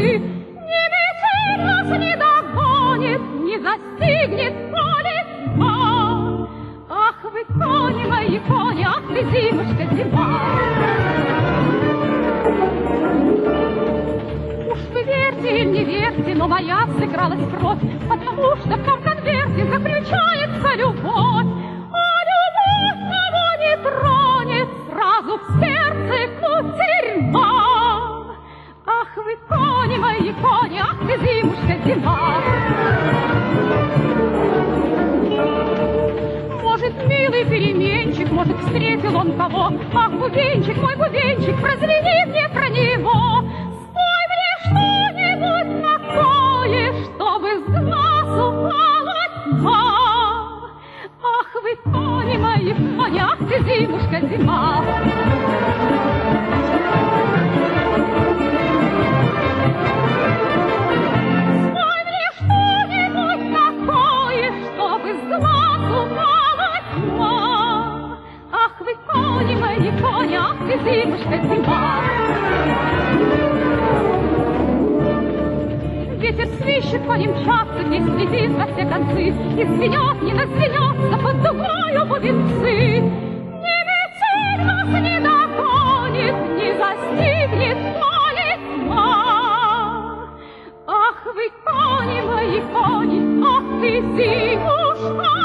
Не метель нас не догонит, не застигнет полетьба. Ах вы, кони мои, кони, ах ты, зимушка, зима. Уж вы верьте или не верьте, но моя сыгралась кровь, потому что в том конверте заключается любовь. А любовь кого не тронет, сразу в сердце кутерьма. Ах вы, кони мои, кони, ах ты, зимушка, зима. Может, милый переменчик, может, встретил он кого. Ах, бубенчик, мой бубенчик, прозвени мне про него. Спой мне что-нибудь такое, чтобы с глаз упала тьма. Ах вы, кони мои, кони, ах ты, зимушка, зима. Спой мне что-нибудь такое, чтобы с глаз упала тьма. Ах вы, кони мои, кони, ах ты, зимушка, зима. Ветер свищет, кони мчатся, не слетит во все концы, и звенят, не назвенятся под дугою бубенцы. Не метель нас не догонит, не застигнет полетьма. Ах вы, кони мои, кони, ах ты, зимушка,